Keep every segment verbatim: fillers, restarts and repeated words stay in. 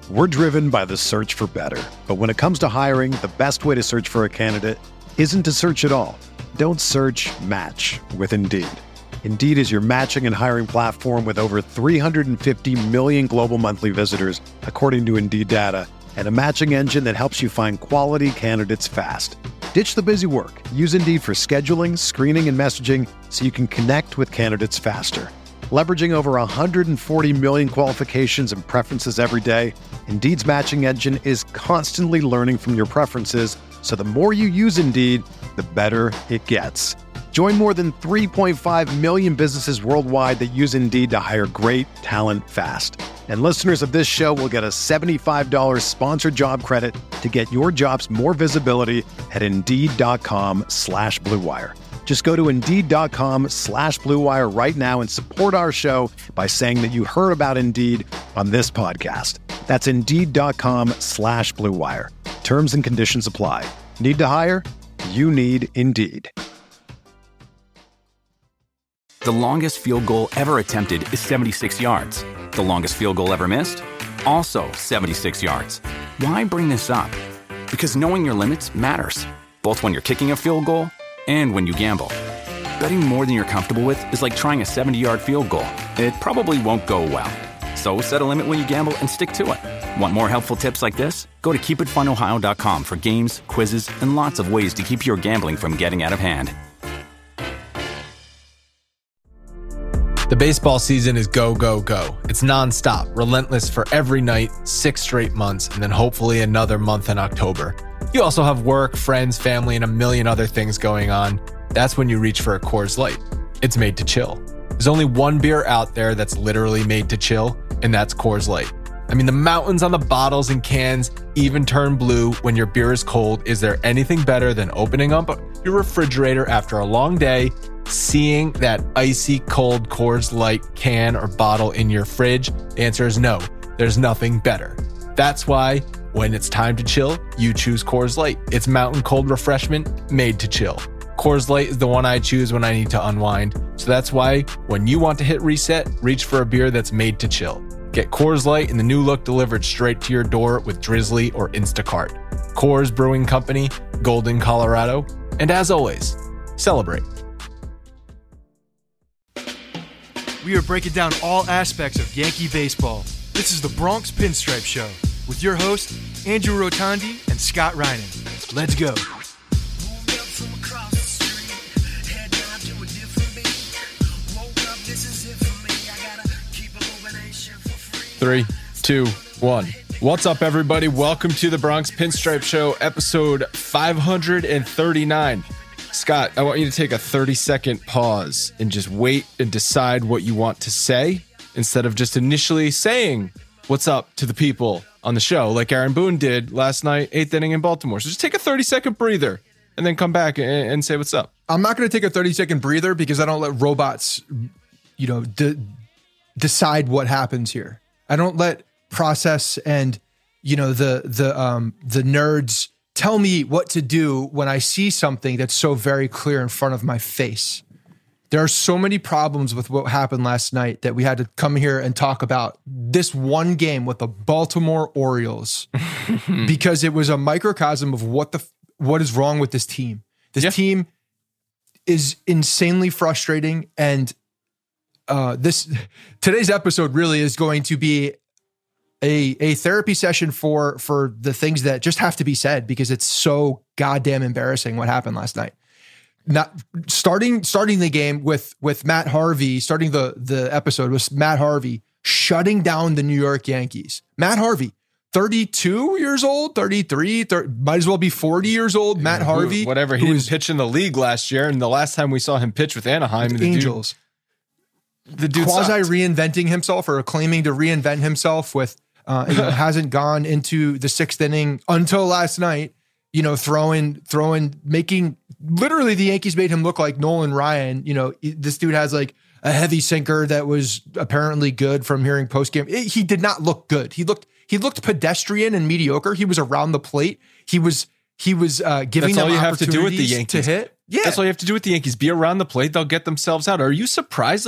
We're driven by the search for better. But when it comes to hiring, the best way to search for a candidate isn't to search at all. Don't search, match with Indeed. Indeed is your matching and hiring platform with over three hundred fifty million global monthly visitors, according to Indeed data, and a matching engine that helps you find quality candidates fast. Ditch the busy work. Use Indeed for scheduling, screening, and messaging so you can connect with candidates faster. Leveraging over one hundred forty million qualifications and preferences every day, Indeed's matching engine is constantly learning from your preferences, so the more you use Indeed, the better it gets. Join more than three point five million businesses worldwide that use Indeed to hire great talent fast. And listeners of this show will get a seventy-five dollars sponsored job credit to get your jobs more visibility at Indeed.com slash Blue Wire. Just go to Indeed.com slash Blue Wire right now and support our show by saying that you heard about Indeed on this podcast. That's Indeed.com slash Blue Wire. Terms and conditions apply. Need to hire? You need Indeed. The longest field goal ever attempted is seventy-six yards. The longest field goal ever missed? Also seventy-six yards. Why bring this up? Because knowing your limits matters, both when you're kicking a field goal and when you gamble. Betting more than you're comfortable with is like trying a seventy-yard field goal. It probably won't go well. So set a limit when you gamble and stick to it. Want more helpful tips like this? Go to keep it fun ohio dot com for games, quizzes, and lots of ways to keep your gambling from getting out of hand. The baseball season is go, go, go. It's nonstop, relentless for every night, six straight months, and then hopefully another month in October. You also have work, friends, family, and a million other things going on. That's when you reach for a Coors Light. It's made to chill. There's only one beer out there that's literally made to chill, and that's Coors Light. I mean, the mountains on the bottles and cans even turn blue when your beer is cold. Is there anything better than opening up your refrigerator after a long day, seeing that icy cold Coors Light can or bottle in your fridge? The answer is no. There's nothing better. That's why when it's time to chill, you choose Coors Light. It's mountain cold refreshment made to chill. Coors Light is the one I choose when I need to unwind. So that's why when you want to hit reset, reach for a beer that's made to chill. Get Coors Light in the new look delivered straight to your door with Drizzly or Instacart. Coors Brewing Company, Golden, Colorado. And as always, celebrate. We are breaking down all aspects of Yankee baseball. This is the Bronx Pinstripe Show with your hosts, Andrew Rotondi and Scott Reinen. Let's go. Three, two, one. What's up, everybody? Welcome to the Bronx Pinstripe Show, episode five hundred thirty-nine. Scott, I want you to take a thirty-second pause and just wait and decide what you want to say instead of just initially saying what's up to the people on the show like Aaron Boone did last night, eighth inning in Baltimore. So just take a thirty-second breather and then come back and, and say what's up. I'm not going to take a thirty-second breather because I don't let robots, you know, de- decide what happens here. I don't let process and, you know, the the um, the nerds tell me what to do when I see something that's so very clear in front of my face. There are so many problems with what happened last night that we had to come here and talk about this one game with the Baltimore Orioles because it was a microcosm of what the what is wrong with this team. This yeah. team is insanely frustrating, and uh, this today's episode really is going to be a a therapy session for for the things that just have to be said because it's so goddamn embarrassing what happened last night. Not starting starting the game with with Matt Harvey, starting the the episode with Matt Harvey shutting down the New York Yankees. Matt Harvey, thirty-two years old, thirty-three, thirty, might as well be forty years old. Matt Harvey, whatever. He didn't pitch in the league last year, and the last time we saw him pitch with Anaheim, with the Angels, dude, the dude quasi sucked. reinventing himself or claiming to reinvent himself with uh, you know, hasn't gone into the sixth inning until last night. You know, throwing, throwing, making literally the Yankees made him look like Nolan Ryan. You know, this dude has like a heavy sinker that was apparently good from hearing post game. He did not look good. He looked, he looked pedestrian and mediocre. He was around the plate. He was, he was uh, giving That's them all you have to do with the opportunities Yankees to hit. Yeah, that's all you have to do with the Yankees. Be around the plate. They'll get themselves out. Are you surprised? Like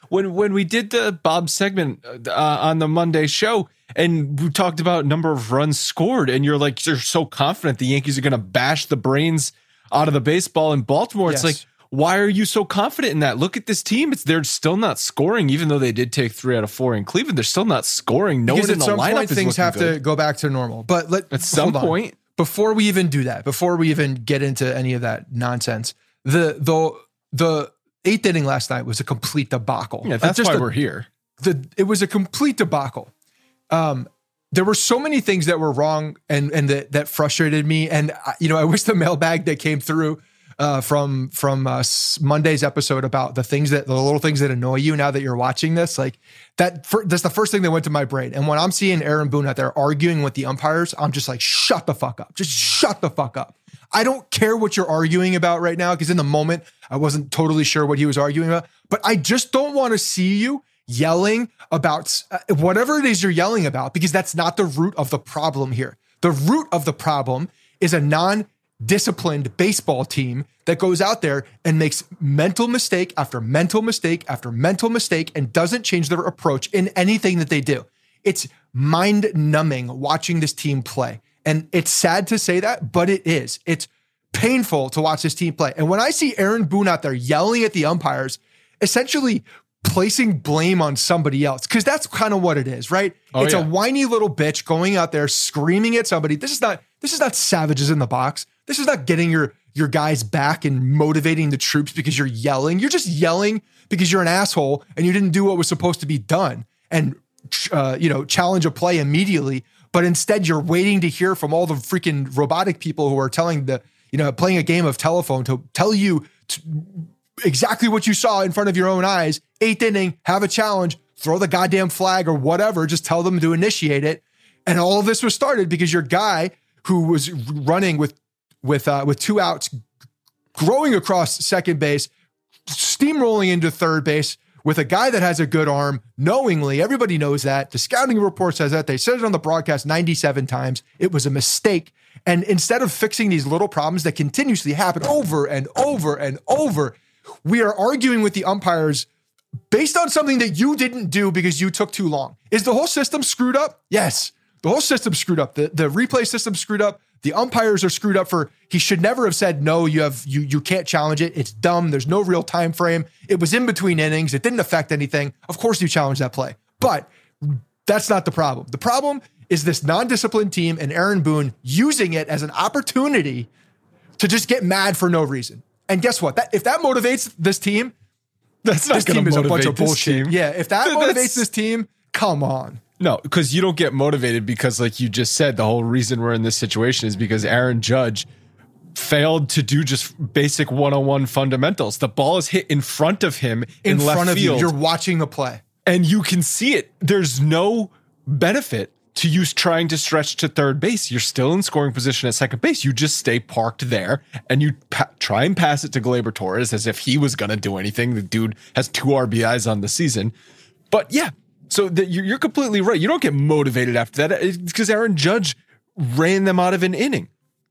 when when we did the Bob segment uh, on the Monday show, and we talked about number of runs scored, and you're like, you're so confident the Yankees are going to bash the brains out of the baseball in Baltimore. Yes. It's like, why are you so confident in that? Look at this team. It's they're still not scoring, even though they did take three out of four in Cleveland. They're still not scoring. No because one in at the some lineup point is things have good. to go back to normal. But let, at some hold on. point, before we even do that, before we even get into any of that nonsense, the the the eighth inning last night was a complete debacle. Yeah, that's Just why a, we're here. The it was a complete debacle. Um, there were so many things that were wrong and and that that frustrated me. And you know, I wish the mailbag that came through uh, from from uh, Monday's episode about the things that the little things that annoy you now that you're watching this, like that. For, that's the first thing that went to my brain. And when I'm seeing Aaron Boone out there arguing with the umpires, I'm just like, shut the fuck up. Just shut the fuck up. I don't care what you're arguing about right now, because in the moment I wasn't totally sure what he was arguing about. But I just don't want to see you yelling about uh, whatever it is you're yelling about, because that's not the root of the problem here. The root of the problem is a non-disciplined baseball team that goes out there and makes mental mistake after mental mistake after mental mistake and doesn't change their approach in anything that they do. It's mind-numbing watching this team play. And it's sad to say that, but it is. It's painful to watch this team play. And when I see Aaron Boone out there yelling at the umpires, essentially placing blame on somebody else, because that's kind of what it is, right? Oh, it's yeah. a whiny little bitch going out there screaming at somebody. This is not this is not savages in the box. This is not getting your your guys back and motivating the troops because you're yelling. You're just yelling because you're an asshole and you didn't do what was supposed to be done and uh, you know, challenge a play immediately. But instead, you're waiting to hear from all the freaking robotic people who are telling the, you know, playing a game of telephone to tell you to, exactly what you saw in front of your own eyes. Eighth inning, have a challenge, throw the goddamn flag or whatever, just tell them to initiate it. And all of this was started because your guy who was running with with uh, with two outs, growing across second base, steamrolling into third base, with a guy that has a good arm, knowingly, everybody knows that. The scouting report says that. They said it on the broadcast ninety-seven times. It was a mistake. And instead of fixing these little problems that continuously happen over and over and over, we are arguing with the umpires based on something that you didn't do because you took too long. Is the whole system screwed up? Yes. The whole system's screwed up. The, the replay system's screwed up. The umpires are screwed up for, he should never have said, no, you have, you, you can't challenge it. It's dumb. There's no real time frame. It was in between innings. It didn't affect anything. Of course you challenge that play, but that's not the problem. The problem is this non-disciplined team and Aaron Boone using it as an opportunity to just get mad for no reason. And guess what? That, if that motivates this team, That's not this team is a bunch of this bullshit. team. Yeah. If that That's- motivates this team, come on. No, because you don't get motivated because, like you just said, the whole reason we're in this situation is because Aaron Judge failed to do just basic one-on-one fundamentals. The ball is hit in front of him in, In left front of field, you, you're watching the play. and you can see it. There's no benefit to you trying to stretch to third base. You're still in scoring position at second base. You just stay parked there, and you pa- try and pass it to Gleyber Torres as if he was going to do anything. The dude has two R B Is on the season. But yeah, so the, you're, you're completely right. You don't get motivated after that. It's because Aaron Judge ran them out of an inning.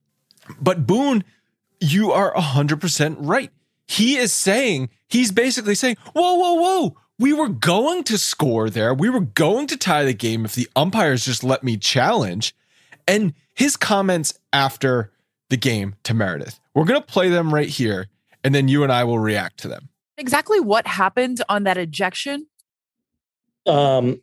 But Boone, you are one hundred percent right. He is saying, he's basically saying, whoa, whoa, whoa. We were going to score there. We were going to tie the game if the umpires just let me challenge. And his comments after the game to Meredith, we're going to play them right here, and then you and I will react to them. Exactly what happened on that ejection? Um,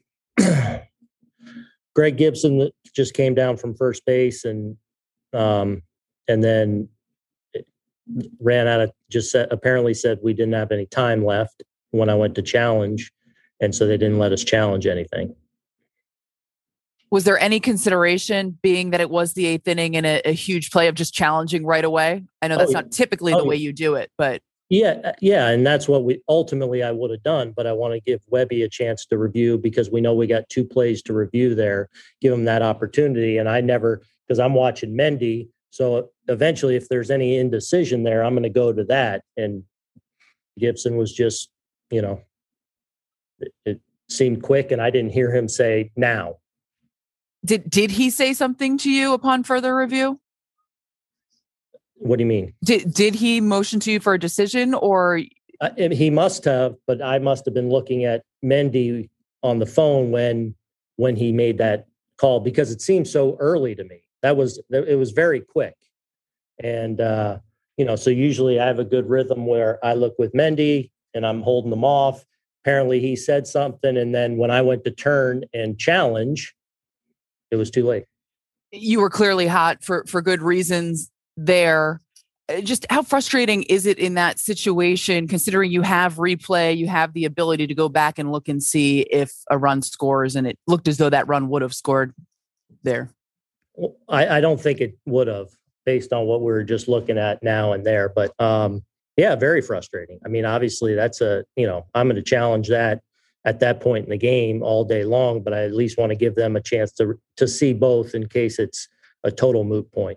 Greg Gibson just came down from first base and um, and then ran out of, just said, apparently said we didn't have any time left when I went to challenge. And so they didn't let us challenge anything. Was there any consideration, being that it was the eighth inning and a, a huge play, of just challenging right away? I know that's Oh, yeah. not typically Oh, the way yeah. you do it, but Yeah, yeah, and that's what we ultimately I would have done, but I want to give Webby a chance to review because we know we got two plays to review there. Give him that opportunity, and I never, because I'm watching Mendy, so eventually if there's any indecision there, I'm going to go to that. And Gibson was just, you know, it, it seemed quick, and I didn't hear him say now. did did he say something to you upon further review? What do you mean? Did did he motion to you for a decision, or uh, he must have, but I must have been looking at Mendy on the phone when when he made that call, because it seemed so early to me. That was it was very quick, and uh, you know, so usually I have a good rhythm where I look with Mendy and I'm holding them off. Apparently, he said something, and then when I went to turn and challenge, it was too late. You were clearly hot for for good reasons there. Just how frustrating is it in that situation, considering you have replay, you have the ability to go back and look and see if a run scores, and it looked as though that run would have scored there? Well, I, I don't think it would have, based on what we were just looking at now and there. But um, yeah, very frustrating. I mean, obviously that's a, you know, I'm going to challenge that at that point in the game all day long, but I at least want to give them a chance to to see both in case it's a total moot point.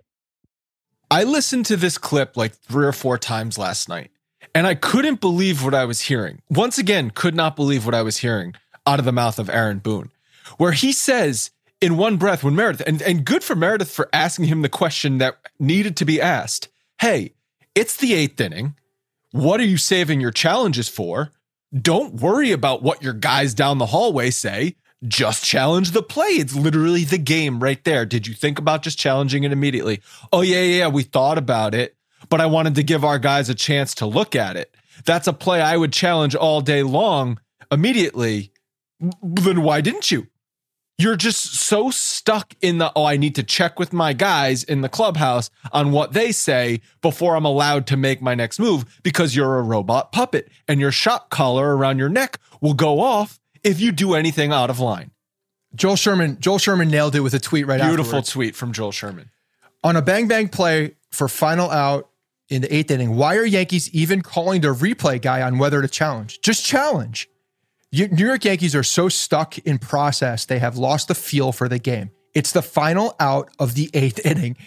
I listened to this clip like three or four times last night, and I couldn't believe what I was hearing. Once again, could not believe what I was hearing out of the mouth of Aaron Boone, where he says in one breath when Meredith, and, and good for Meredith for asking him the question that needed to be asked. Hey, it's the eighth inning. What are you saving your challenges for? Don't worry about what your guys down the hallway say. Just challenge the play. It's literally the game right there. Did you think about just challenging it immediately? Oh, yeah, yeah, yeah, we thought about it, but I wanted to give our guys a chance to look at it. That's a play I would challenge all day long immediately. Then why didn't you? You're just so stuck in the, oh, I need to check with my guys in the clubhouse on what they say before I'm allowed to make my next move, because you're a robot puppet and your shock collar around your neck will go off if you do anything out of line. Joel Sherman, Joel Sherman nailed it with a tweet right after. Beautiful tweet from Joel Sherman. On a bang bang play for final out in the eighth inning, why are Yankees even calling the replay guy on whether to challenge? Just challenge. You, New York Yankees are so stuck in process, they have lost the feel for the game. It's the final out of the eighth inning.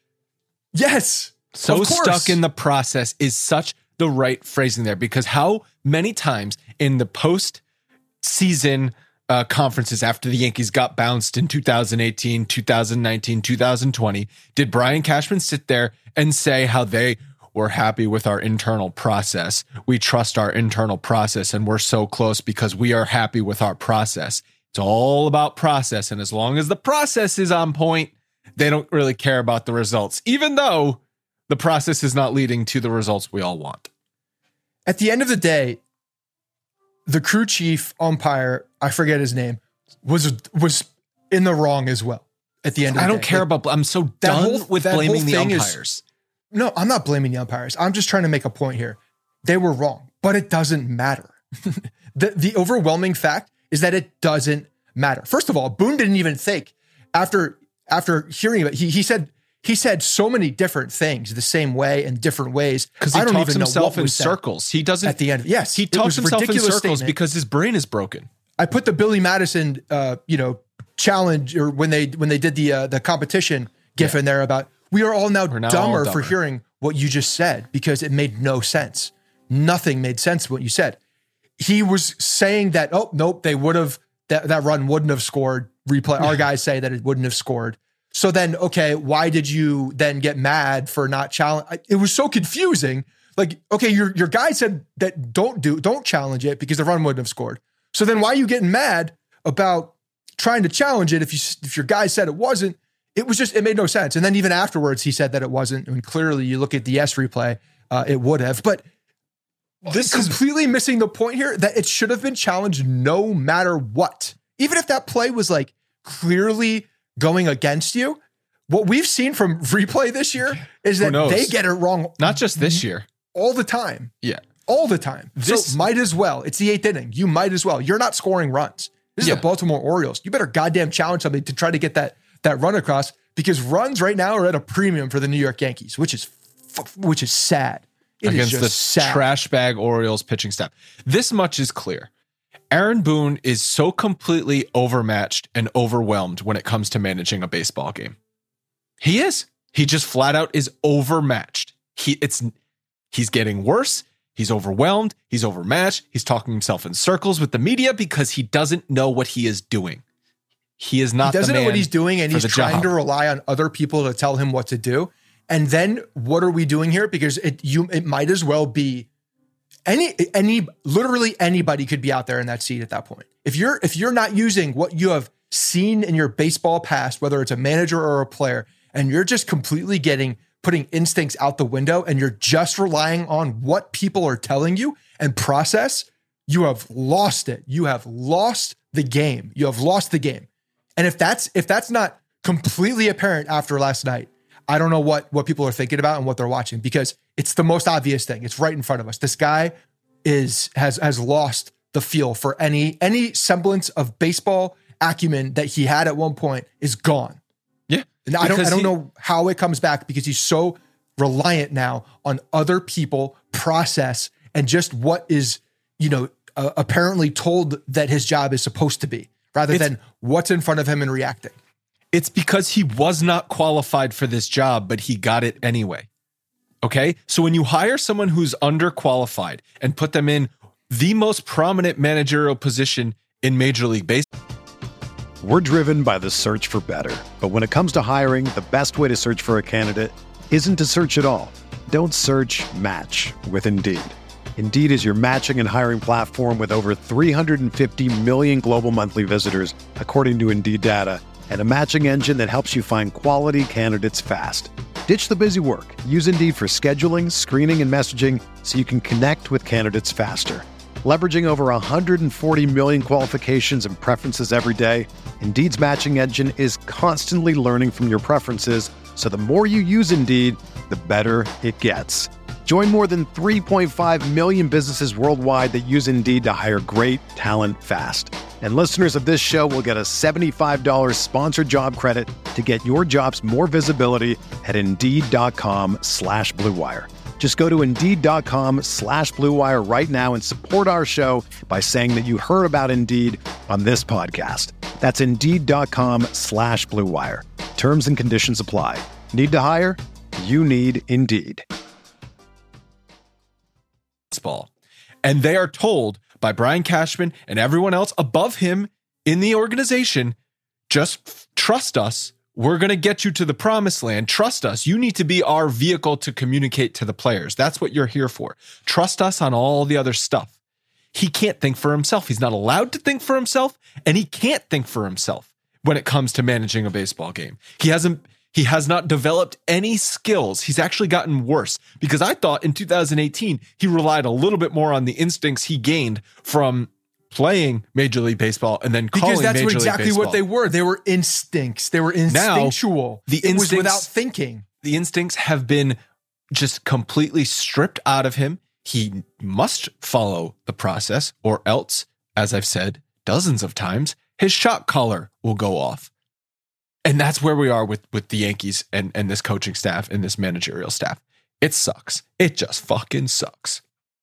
Yes. So stuck in the process is such the right phrasing there, because how many times in the post season uh, conferences after the Yankees got bounced in two thousand eighteen, two thousand nineteen, two thousand twenty, did Brian Cashman sit there and say how they were happy with our internal process? We trust our internal process and we're so close because we are happy with our process. It's all about process. And as long as the process is on point, they don't really care about the results, even though the process is not leading to the results we all want. At the end of the day, the crew chief umpire, I forget his name, was was in the wrong as well. At the end of the I don't day. care about, I'm so done whole, with blaming the umpires. Is, no, I'm not blaming the umpires. I'm just trying to make a point here. They were wrong, but it doesn't matter. the, the overwhelming fact is that it doesn't matter. First of all, Boone didn't even think after after hearing it. He he said he said so many different things the same way in different ways. Because he I don't talks even himself know in circles. He doesn't at the end. Yes, he talks himself in circles statement. because his brain is broken. I put the Billy Madison, uh, you know, challenge, or when they when they did the uh, the competition gif yeah. in there about we are all now, now dumber, all dumber for hearing what you just said, because it made no sense. Nothing made sense what you said. He was saying that, oh, nope, they would have, that, that run wouldn't have scored. Replay. Our guys say that it wouldn't have scored. So then, okay, why did you then get mad for not challenge? It was so confusing. Like, okay, your your guy said that don't do, don't challenge it because the run wouldn't have scored. So then why are you getting mad about trying to challenge it if you if your guy said it wasn't? It was just, it made no sense. And then even afterwards, he said that it wasn't. I mean, clearly you look at the S replay, uh, it would have. But this is completely missing the point here that it should have been challenged no matter what. Even if that play was like clearly going against you. What we've seen from replay this year is that they get it wrong. Not just this year. All the time. Yeah. All the time. This so might as well. It's the eighth inning. You might as well. You're not scoring runs. This yeah. is the Baltimore Orioles. You better goddamn challenge somebody to try to get that that run across, because runs right now are at a premium for the New York Yankees, which is which is sad. It Against is the sad. trash bag Orioles pitching staff. This much is clear. Aaron Boone is so completely overmatched and overwhelmed when it comes to managing a baseball game. He is. He just flat out is overmatched. He it's he's getting worse. He's overwhelmed. He's overmatched. He's talking himself in circles with the media because he doesn't know what he is doing. He is not. He doesn't the man know what he's doing, and he's trying job. to rely on other people to tell him what to do. And then what are we doing here? Because it you it might as well be any any literally anybody could be out there in that seat at that point. If you're if you're not using what you have seen in your baseball past, whether it's a manager or a player, and you're just completely getting putting instincts out the window and you're just relying on what people are telling you and process, you have lost it. You have lost the game. You have lost the game. And if that's if that's not completely apparent after last night, I don't know what what people are thinking about and what they're watching, because it's the most obvious thing. It's right in front of us. This guy is has has lost the feel for any any semblance of baseball acumen that he had at one point is gone. Yeah. And I don't I don't he, know how it comes back, because he's so reliant now on other people, process, and just what is, you know, uh, apparently told that his job is supposed to be, rather than what's in front of him and reacting. It's because he was not qualified for this job, but he got it anyway. Okay? So when you hire someone who's underqualified and put them in the most prominent managerial position in Major League Baseball. We're driven by the search for better. But when it comes to hiring, the best way to search for a candidate isn't to search at all. Don't search, match with Indeed. Indeed is your matching and hiring platform with over three hundred fifty million global monthly visitors, according to Indeed data, and a matching engine that helps you find quality candidates fast. Ditch the busy work. Use Indeed for scheduling, screening, and messaging so you can connect with candidates faster. Leveraging over one hundred forty million qualifications and preferences every day, Indeed's matching engine is constantly learning from your preferences, so the more you use Indeed, the better it gets. Join more than three point five million businesses worldwide that use Indeed to hire great talent fast. And listeners of this show will get a seventy-five dollars sponsored job credit to get your jobs more visibility at Indeed.com slash Blue Wire. Just go to Indeed.com slash Blue Wire right now and support our show by saying that you heard about Indeed on this podcast. That's Indeed.com slash Blue Wire. Terms and conditions apply. Need to hire? You need Indeed. Baseball. And they are told by Brian Cashman and everyone else above him in the organization, just f- trust us. We're going to get you to the promised land. Trust us. You need to be our vehicle to communicate to the players. That's what you're here for. Trust us on all the other stuff. He can't think for himself. He's not allowed to think for himself, and he can't think for himself when it comes to managing a baseball game. He hasn't He has not developed any skills. He's actually gotten worse, because I thought in two thousand eighteen, he relied a little bit more on the instincts he gained from playing Major League Baseball and then calling Because that's Major what League exactly Baseball. what they were. They were instincts. They were instinctual. Now, the it was instincts, without thinking. The instincts have been just completely stripped out of him. He must follow the process, or else, as I've said dozens of times, his shot collar will go off. And that's where we are with, with the Yankees and, and this coaching staff and this managerial staff. It sucks. It just fucking sucks.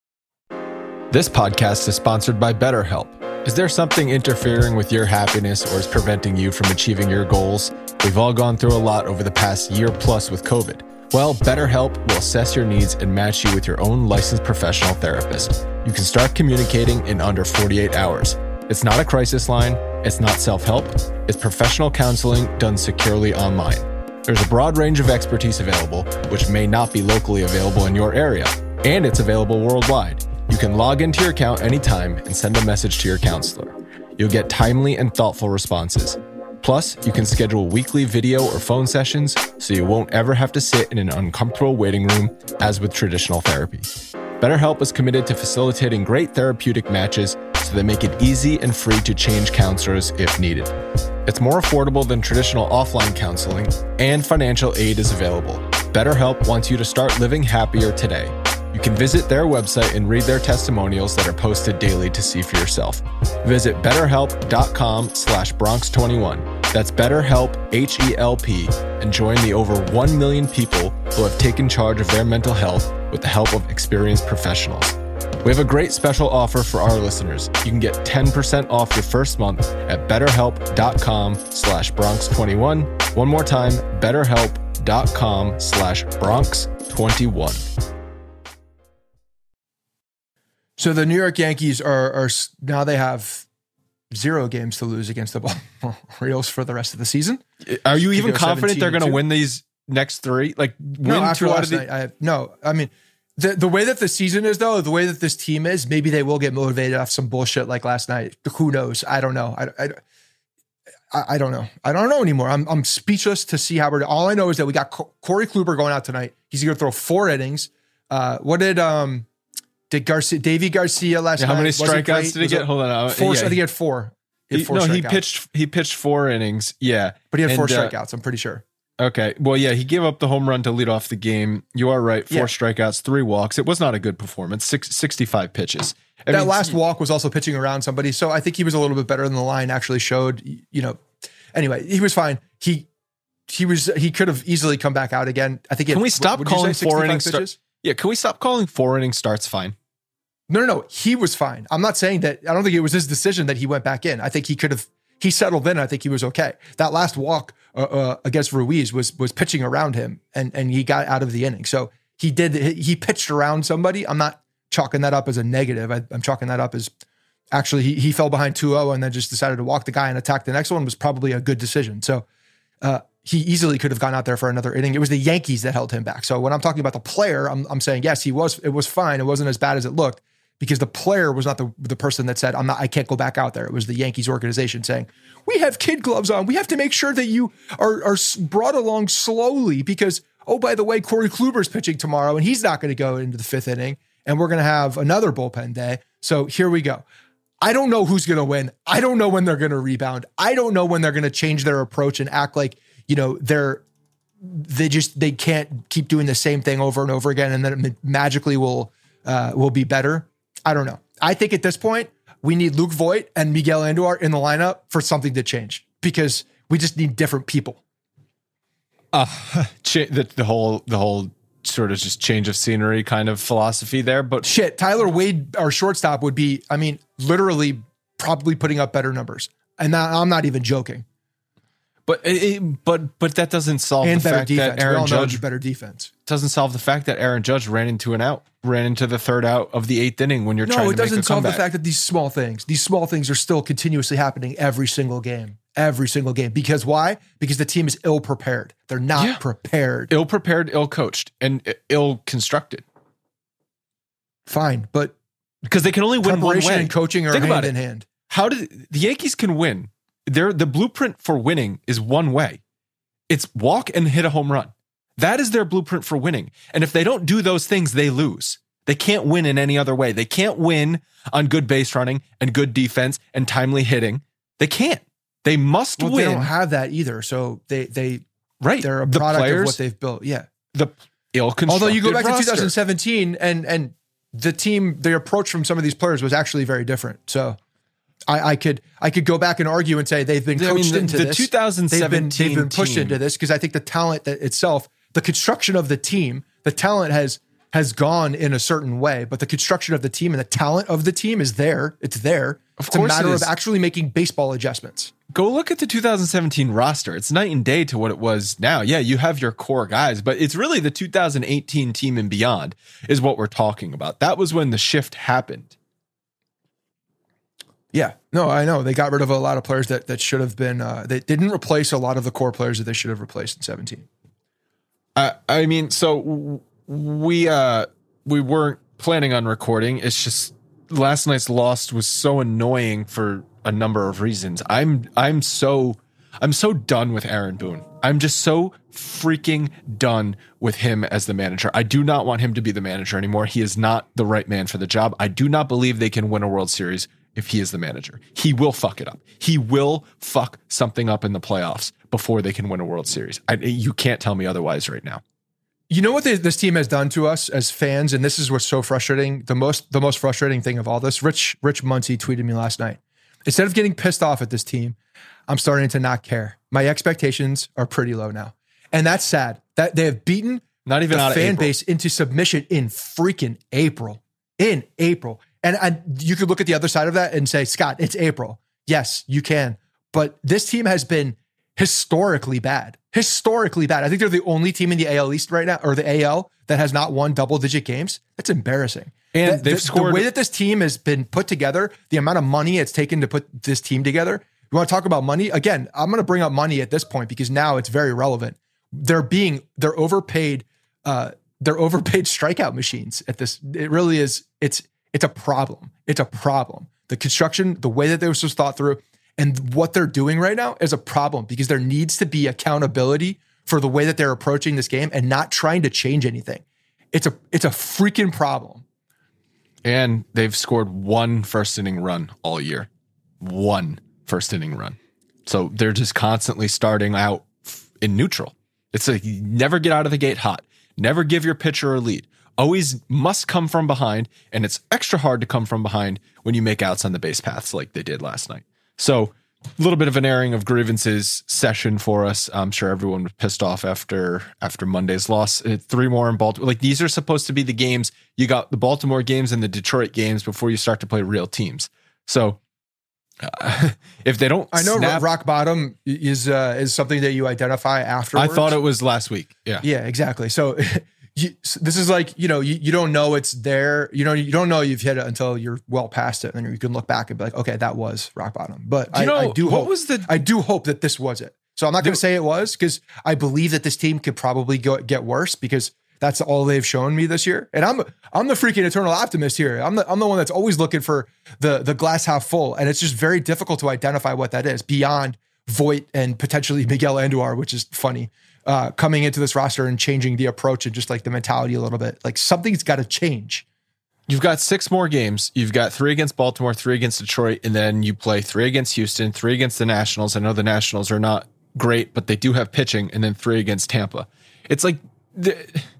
This podcast is sponsored by BetterHelp. Is there something interfering with your happiness or is preventing you from achieving your goals? We've all gone through a lot over the past year plus with COVID. Well, BetterHelp will assess your needs and match you with your own licensed professional therapist. You can start communicating in under forty-eight hours. It's not a crisis line. It's not self-help. It's professional counseling done securely online. There's a broad range of expertise available, which may not be locally available in your area, and it's available worldwide. You can log into your account anytime and send a message to your counselor. You'll get timely and thoughtful responses. Plus, you can schedule weekly video or phone sessions so you won't ever have to sit in an uncomfortable waiting room as with traditional therapy. BetterHelp is committed to facilitating great therapeutic matches so they make it easy and free to change counselors if needed. It's more affordable than traditional offline counseling, and financial aid is available. BetterHelp wants you to start living happier today. You can visit their website and read their testimonials that are posted daily to see for yourself. Visit betterhelp.com slash Bronx21. That's BetterHelp, H E L P, and join the over one million people who have taken charge of their mental health with the help of experienced professionals. We have a great special offer for our listeners. You can get ten percent off your first month at betterhelp.com slash Bronx21. One more time, betterhelp.com slash Bronx21. So the New York Yankees are, are now they have zero games to lose against the Baltimore Orioles for the rest of the season. Are you even confident they're going to win these next three? Like win no, after two out last of the- night, I have, no, I mean, The the way that the season is, though, the way that this team is, maybe they will get motivated off some bullshit like last night. Who knows? I don't know. I, I, I don't know. I don't know anymore. I'm I'm speechless to see how we're. All I know is that we got Corey Kluber going out tonight. He's going to throw four innings. Uh, what did um did Garcia, Davey Garcia last yeah, night? How many strikeouts did he get? Hold on. Four. Yeah. I think he had four. He had He, four no, he strikeouts. pitched. He pitched four innings. Yeah, but he had four and, uh, strikeouts. I'm pretty sure. Okay. Well, yeah, he gave up the home run to lead off the game. You are right. Four Yeah. strikeouts, three walks. It was not a good performance. Six, sixty-five pitches. I that mean, last walk was also pitching around somebody. So I think he was a little bit better than the line actually showed, you know, anyway, he was fine. He, he was, he could have easily come back out again. I think. He Can had, we stop what, calling four inning pitches? starts? Yeah. Can we stop calling four inning starts fine? No, no, no. He was fine. I'm not saying that. I don't think it was his decision that he went back in. I think he could have, he settled in. I think he was okay. That last walk uh, uh, against Ruiz was, was pitching around him and, and he got out of the inning. So he did, he pitched around somebody. I'm not chalking that up as a negative. I, I'm chalking that up as actually he, he fell behind two oh and then just decided to walk the guy and attack the next one was probably a good decision. So uh, he easily could have gone out there for another inning. It was the Yankees that held him back. So when I'm talking about the player, I'm, I'm saying, yes, he was, it was fine. It wasn't as bad as it looked because the player was not the, the person that said, I'm not, I can't go back out there. It was the Yankees organization saying, we have kid gloves on. We have to make sure that you are, are brought along slowly because, oh, by the way, Corey Kluber's pitching tomorrow and he's not going to go into the fifth inning and we're going to have another bullpen day. So here we go. I don't know who's going to win. I don't know when they're going to rebound. I don't know when they're going to change their approach and act like, you know, they're, they just, they can't keep doing the same thing over and over again. And then it magically will, uh, will be better. I don't know. I think at this point, we need Luke Voit and Miguel Andujar in the lineup for something to change because we just need different people. Uh, cha- the, the whole, the whole sort of just change of scenery kind of philosophy there, but shit, Tyler Wade, our shortstop would be, I mean, literally probably putting up better numbers. And that, I'm not even joking. But it, but but that doesn't solve and the better fact defense. that Aaron Judge better defense doesn't solve the fact that Aaron Judge ran into an out, ran into the third out of the eighth inning when you're no, trying to it make a doesn't solve comeback. the fact that these small things, these small things are still continuously happening every single game, every single game. Because why? Because the team is ill prepared. They're not Yeah. prepared. Ill prepared, ill coached, and ill constructed. Fine, but because they can only win one preparation way. and coaching are Think hand about in it. hand. How did the Yankees can win? They're, the blueprint for winning is one way. It's walk and hit a home run. That is their blueprint for winning. And if they don't do those things, they lose. They can't win in any other way. They can't win on good base running and good defense and timely hitting. They can't. They must Well, win. they don't have that either. So they they right. they're a the product players, of what they've built. Yeah. The ill constructed Although you go back roster. to two thousand seventeen and and the team, the approach from some of these players was actually very different. So I, I could I could go back and argue and say they've been coached I mean, the, into the this. two thousand seventeen they've been, they've been pushed team, into this because I think the talent that itself, the construction of the team, the talent has has gone in a certain way, but the construction of the team and the talent of the team is there. It's there. Of it's a course matter it of is. actually making baseball adjustments. Go look at the two thousand seventeen roster. It's night and day to what it was now. Yeah, you have your core guys, but it's really the two thousand eighteen team and beyond is what we're talking about. That was when the shift happened. Yeah, no, I know they got rid of a lot of players that that should have been. Uh, they didn't replace a lot of the core players that they should have replaced in seventeen. I I mean, so w- we uh we weren't planning on recording. It's just last night's loss was so annoying for a number of reasons. I'm I'm so I'm so done with Aaron Boone. I'm just so freaking done with him as the manager. I do not want him to be the manager anymore. He is not the right man for the job. I do not believe they can win a World Series if he is the manager. He will fuck it up. He will fuck something up in the playoffs before they can win a World Series. I, you can't tell me otherwise right now. You know what they, this team has done to us as fans, and this is what's so frustrating. The most the most frustrating thing of all this, Rich Rich Muncie tweeted me last night. Instead of getting pissed off at this team, I'm starting to not care. My expectations are pretty low now, and that's sad. That they have beaten Not even the out of fan April. base into submission in freaking April. In April, and I, you could look at the other side of that and say, Scott, it's April. Yes, you can, but this team has been historically bad. Historically bad. I think they're the only team in the A L East right now, or the A L, that has not won double-digit games. That's embarrassing. And The- they've the, scored- the way that this team has been put together, the amount of money it's taken to put this team together. You want to talk about money? Again, I'm going to bring up money at this point because now it's very relevant. They're being, they're overpaid. Uh, they're overpaid strikeout machines at this. It really is. It's it's a problem. It's a problem. The construction, the way that this was thought through, and what they're doing right now is a problem because there needs to be accountability for the way that they're approaching this game and not trying to change anything. It's a it's a freaking problem. And they've scored one first inning run all year. One first inning run. So they're just constantly starting out in neutral. It's like you never get out of the gate hot. Never give your pitcher a lead. Always must come from behind, and it's extra hard to come from behind when you make outs on the base paths like they did last night. So a little bit of an airing of grievances session for us. I'm sure everyone was pissed off after after Monday's loss. Uh, three more in Baltimore. Like, these are supposed to be the games. You got the Baltimore games and the Detroit games before you start to play real teams. So uh, if they don't, I know snap, rock bottom is uh, is something that you identify afterwards. I thought it was last week. Yeah, yeah, exactly. So. You, this is like, you know, you, you don't know it's there. You know, you don't know you've hit it until you're well past it. And then you can look back and be like, okay, that was rock bottom. But do you I, know, I do what hope, was the, I do hope that this was it. So I'm not going to say it was, because I believe that this team could probably go get worse, because that's all they've shown me this year. And I'm I'm the freaking eternal optimist here. I'm the I'm the one that's always looking for the the glass half full. And it's just very difficult to identify what that is beyond Voit and potentially Miguel Andujar, which is funny. Uh, coming into this roster and changing the approach and just like the mentality a little bit. Like, something's got to change. You've got six more games. You've got three against Baltimore, three against Detroit, and then you play three against Houston, three against the Nationals. I know the Nationals are not great, but they do have pitching, and then three against Tampa. It's like, the,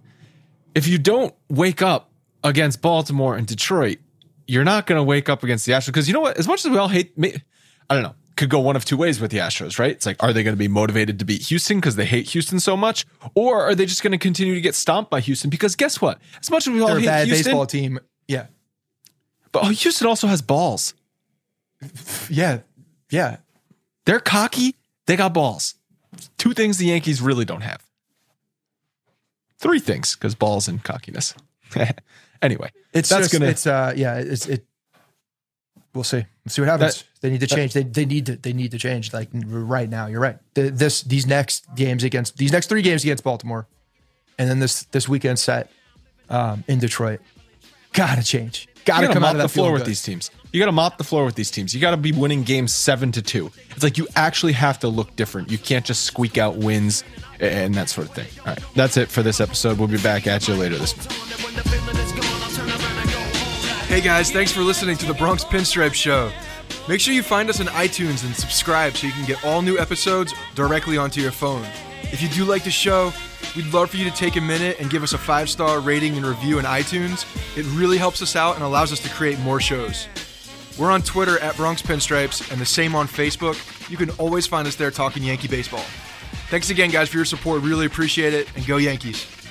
if you don't wake up against Baltimore and Detroit, you're not going to wake up against the Astros. Because you know what? As much as we all hate, I don't know, could go one of two ways with the Astros, right? It's like, are they going to be motivated to beat Houston because they hate Houston so much? Or are they just going to continue to get stomped by Houston? Because guess what? As much as we all They're hate a bad Houston, baseball team. Yeah. But Houston also has balls. Yeah. Yeah. They're cocky. They got balls. Two things the Yankees really don't have. Three things, because balls and cockiness. Anyway, it's that's just, gonna. It's uh, yeah. It's it. We'll see. Let's see what happens. That, they need to change. That, they they need to they need to change. Like right now, you're right. The, this these next games against these next three games against Baltimore, and then this this weekend set um, in Detroit, gotta change. Gotta come out of the that floor with good. these teams. You gotta mop the floor with these teams. You gotta be winning games seven to two. It's like you actually have to look different. You can't just squeak out wins and that sort of thing. All right, that's it for this episode. We'll be back at you later this week. Hey guys, thanks for listening to the Bronx Pinstripe Show. Make sure you find us on iTunes and subscribe so you can get all new episodes directly onto your phone. If you do like the show, we'd love for you to take a minute and give us a five-star rating and review in iTunes. It really helps us out and allows us to create more shows. We're on Twitter at Bronx Pinstripes and the same on Facebook. You can always find us there talking Yankee baseball. Thanks again, guys, for your support. Really appreciate it, and go Yankees.